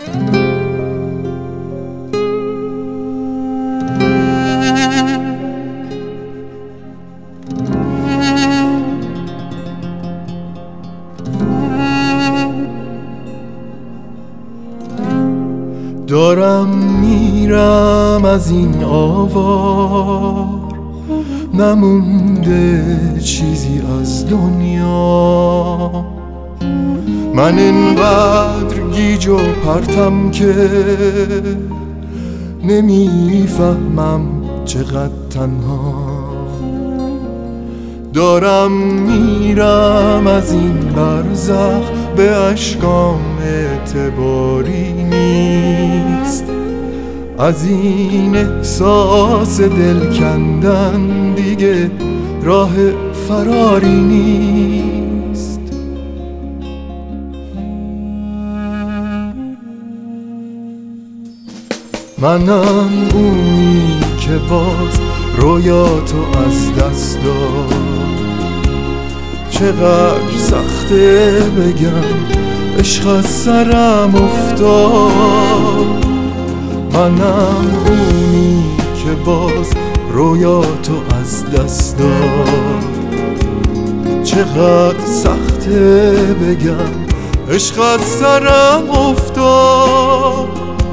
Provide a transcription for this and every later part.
دارم میرم از این آوار، نمونده چیزی از دنیا. من اینقدر گیج و پرتم که نمیفهمم چقدر تنها. دارم میرم از این برزخ، به اشکام اعتباری نیست. از این احساس دل کندن دیگه راه فراری نیست. منم اونی که باز رویاتو از دست داد. چقدر سخته بگم عشق از سرم افتاد. منم اونی که باز رویاتو از دست داد. چقدر سخته بگم عشق از سرم افتاد.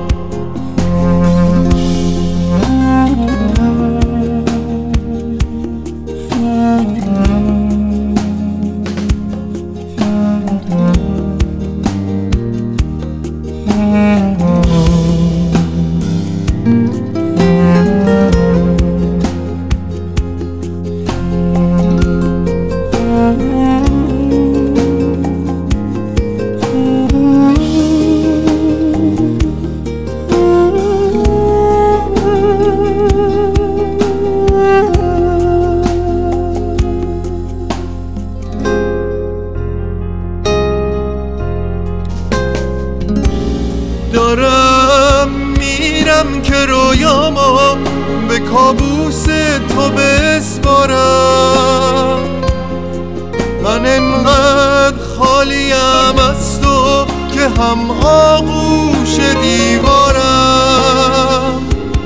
دارم میرم که رویامو به کابوس تو بسپارم. من انقدر خالیم از تو که هم آغوش دیوارم.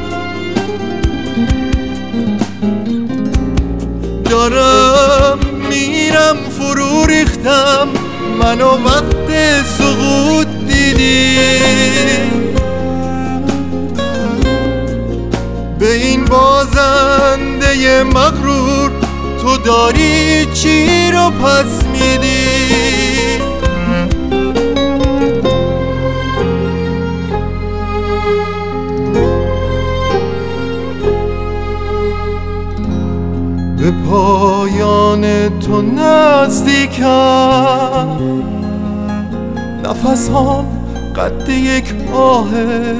دارم میرم فرو ریختم، منو وقت سقوط دیدی. به این بازنده مغرور تو داری چی رو پس میدی؟ به پایان تو نزدیکم، نفس هم قد یک آهه.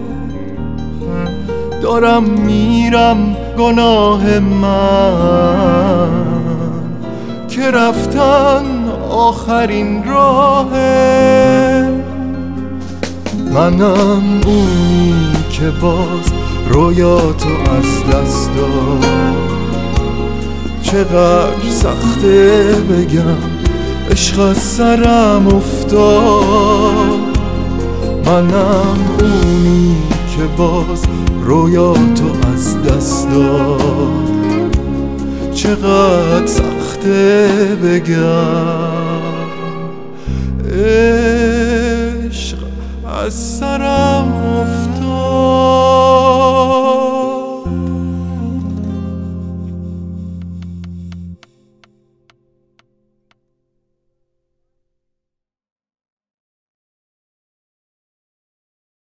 دارم میرم گناه من که رفتن آخرین راهه. منم اونی که باز رویاتو از دست داد. چقدر سخته بگم عشق از سرم افتاد. منم اونی که باز رویاتو از دست داد. چقدر سخته بگم عشق از سرم